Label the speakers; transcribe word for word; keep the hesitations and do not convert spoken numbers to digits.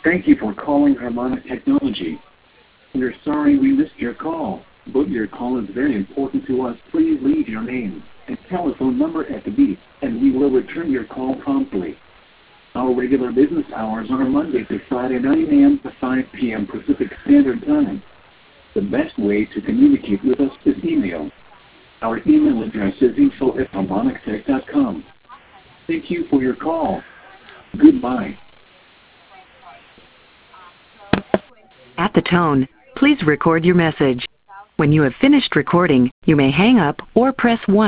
Speaker 1: Thank you for calling Harmonic Technology. We're sorry we missed your call, but your call is very important to us. Please leave your name and telephone number at the beep, and we will return your call promptly. Our regular business hours are Monday to Friday, nine a m to five p m Pacific Standard Time. The best way to communicate with us is email. Our email address is info at harmonic tech dot com. Thank you for your call. Goodbye.
Speaker 2: At the tone, please record your message. When you have finished recording, you may hang up or press one.